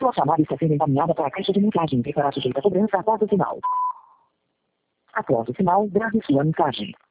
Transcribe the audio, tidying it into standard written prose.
Sua chamada está sendo encaminhada para a caixa de mensagem que será sujeita a cobrança após o sinal. Após o sinal, grave sua mensagem.